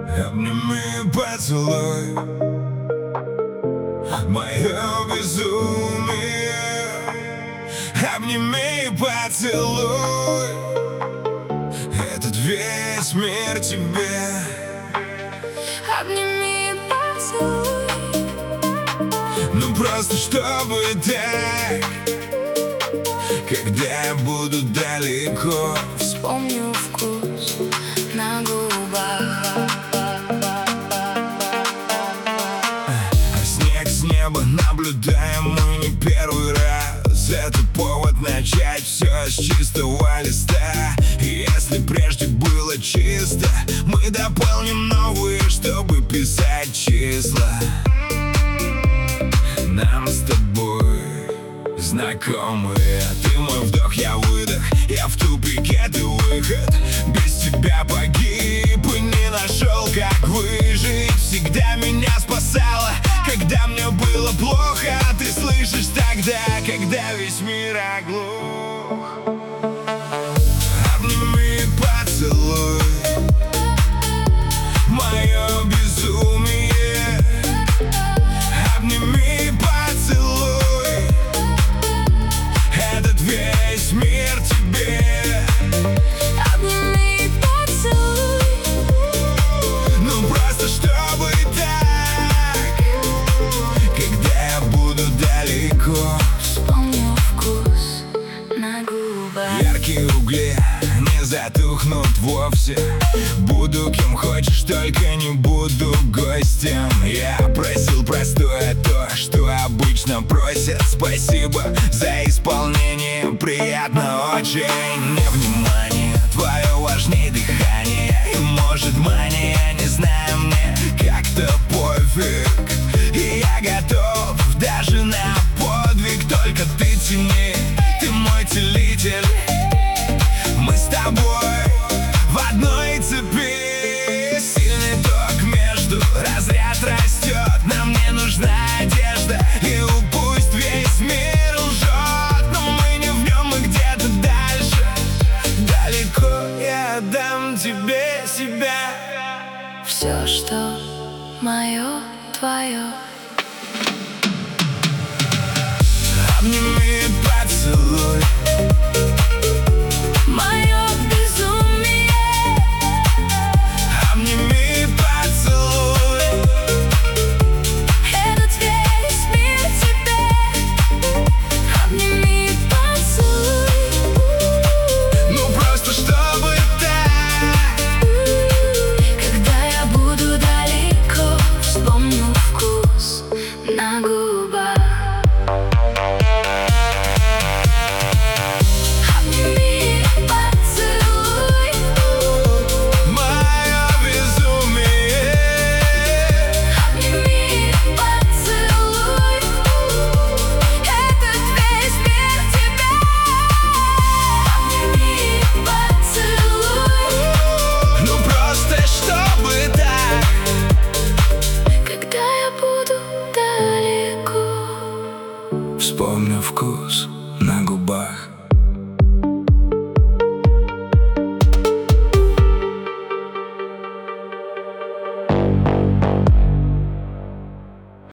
Обними, поцелуй мое безумие. Обними, поцелуй этот весь мир тебе. Обними, поцелуй. Ну просто чтобы так, когда я буду далеко, Вспомню вкус на губах. а снег с неба наблюдаем мы не первый раз. Это повод начать все с чистого листа. И если прежде было чисто, мы дополним новые, чтобы писать числа. Нам с тобой знакомые. Ты мой вдох, я выдох. Я в тупике, ты выход. Без тебя погиб и не нашел, как выжить. Всегда меня спасала, когда мне было плохо. Ты слышишь тогда, когда весь мир оглох. Обними, поцелуй мое безумие. Обними, поцелуй этот весь мир тебе. Обними, поцелуй. Ну просто чтобы так, когда я буду далеко, Вспомню вкус на губах. яркие угли не затухнут вовсе. Буду кем хочешь, только не буду гостем. Я просил простое то, что обычно просят. Спасибо за исполнение, приятно очень. Не внимание, твое важнее дыхание. И может мания, не знаю, мне как-то пофиг. И я готов даже на подвиг, только ты тяни, ты мой целитель. Мы с тобой в одной цепи. Сильный ток между, разряд растет. Нам не нужна одежда, и пусть весь мир лжет, но мы не в нем, мы где-то дальше. Далеко я отдам тебе себя. Все, что мое, твое. Обними, поцелуй Мое безумие. обними, поцелуй Этот весь мир тебе. Обними, поцелуй. ну просто чтобы так, Когда я буду далеко, вспомню вкус на губах. Обними, поцелуй. мое безумие. Обними, поцелуй. Этот весь мир тебе. Обними, поцелуй. Ну просто чтобы так, Когда я буду далеко. вспомню вкус на губах.